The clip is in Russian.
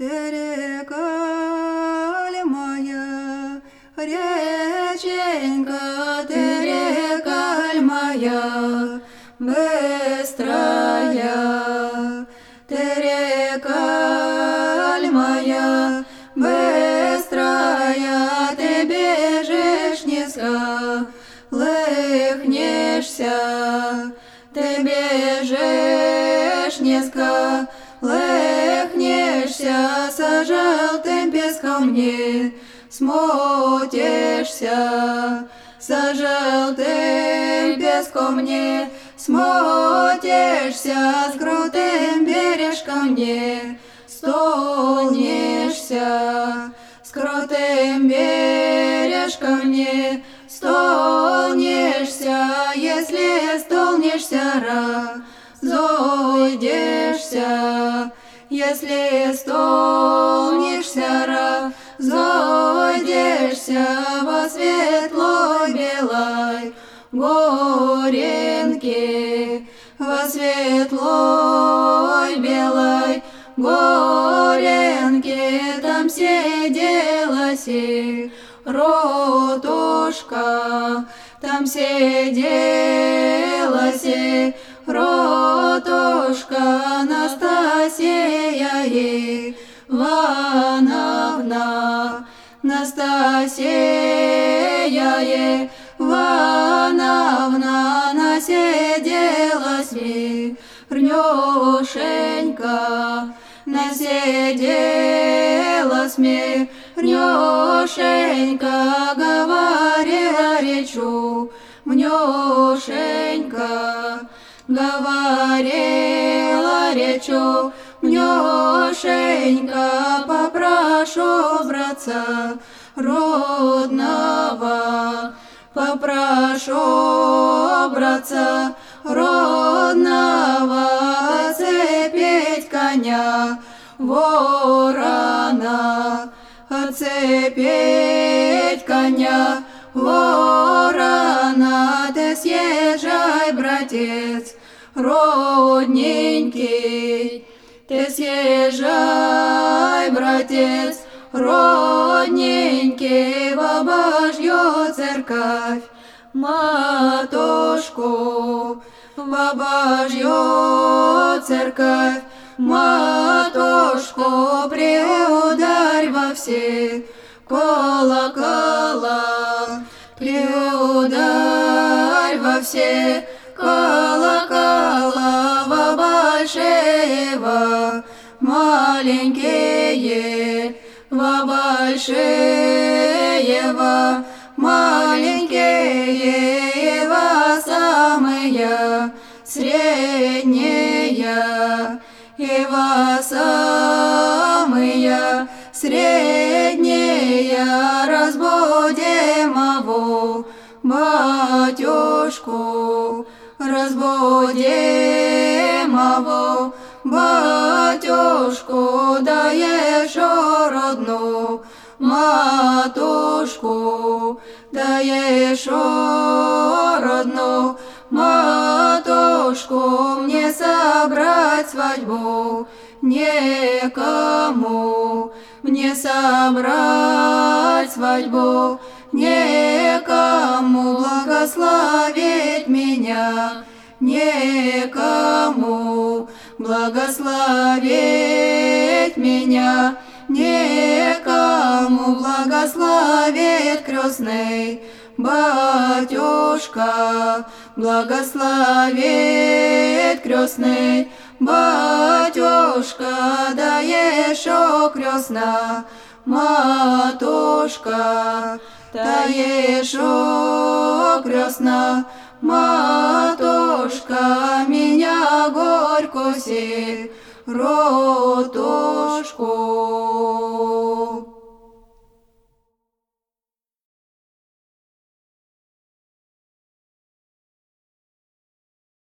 Ты река ли моя, реченька, ты река ли моя, быстрая. Ты река ли моя, быстрая, ты бежишь низко, лыхнешься. Ты бежишь низко, лыхнешься, со желтым песком не смутишься, со желтым песком не смутишься, с крутым бережком не столнешься, с крутым бережком не столнешься, если столнешься, разойдешься, если столнешься, разойдешься во светлой белой горенке, во светлой белой горенке, там сидела сиротушка, там сидела сиротушка Настасья Ивановна, Настасья Ивановна, насиделась мирнёшенька, насиделась мирнёшенька, говорила речу мнёшенька, говорила речу мнёшенька, попрошу братца родного, попрошу братца родного отцепить коня ворона, отцепить коня ворона. Ты съезжай, братец родненький, ты съезжай, братец родненький, в обожью церковь матушку, в обожью церковь матушку, приударь во все колокола, приударь во все колокола, во большие, во маленькие, во большие, во маленькие, во самые средние, и во самые средние разбудим его батюшку, разбудим его батюшку, да еще родную матушку, да еще родную матушку, мне собрать свадьбу некому, мне собрать свадьбу некому, благословить меня некому, благословить меня некому, благословит крестный батюшка, благословит крестный батюшка, да еще крестная матушка, да еще крестная матушка, меня горькую сиротушку.